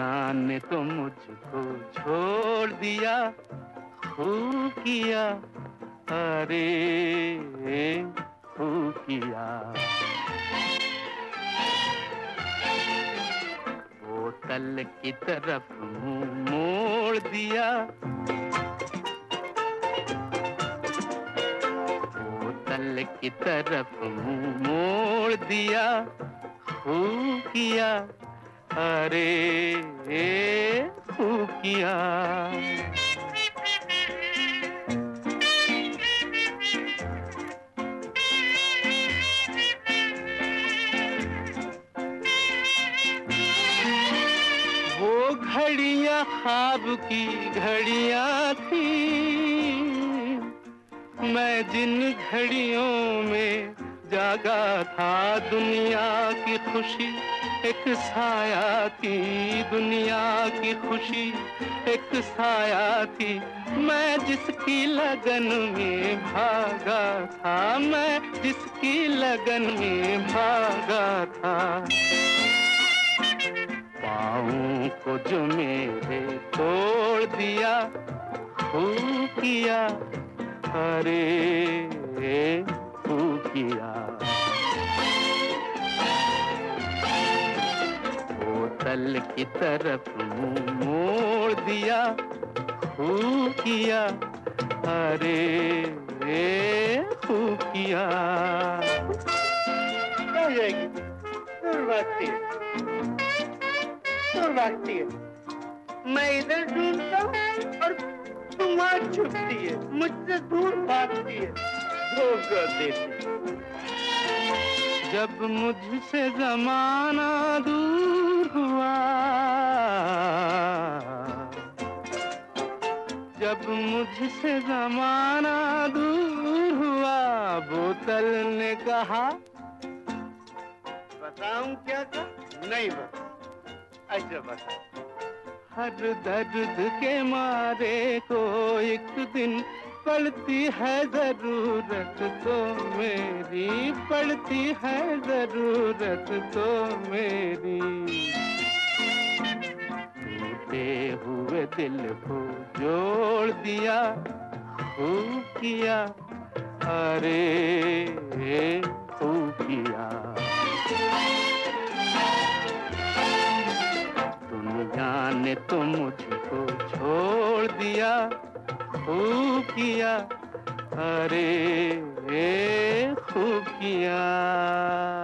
दुनिया ने तो मुझको छोड़ दिया, खूब किया, अरे खूब किया। बोतल की तरफ मुंह मोड़ दिया, बोतल की तरफ मुंह मोड़ दिया, खूब किया, अरे खूब किया। वो घड़ियां ख्वाब की घड़ियां थी, मैं जिन घड़ियों में जागा था। दुनिया की खुशी एक साया थी, दुनिया की खुशी एक साया थी। मैं जिसकी लगन में भागा था, मैं जिसकी लगन में भागा था। पाँव को जो मेरे तोड़ दिया, खूब किया, अरे खूब किया। बोतल की तरफ मुंह मोड़ दिया, खूब किया, अरे खूब किया। क्या जाएगी? दूर भागती है, दूर भागती है। मैं इधर ढूंढता हूँ और तुम वहाँ छुपती है, मुझसे दूर भागती है, धोखा देती है। जब मुझसे ज़माना दूर हुआ, जब मुझसे ज़माना दूर हुआ, बोतल ने कहा, बताऊं क्या था? नहीं बता, ऐसे बता। हर दर्द के मारे को एक दिन पड़ती है जरूरत तो मेरी, पड़ती है जरूरत तो मेरी। टूटे हुए दिल को जोड़ दिया, खूब किया, अरे खूब किया। दुनिया ने तो मुझको छोड़ दिया, खूब किया, अरे खूब किया।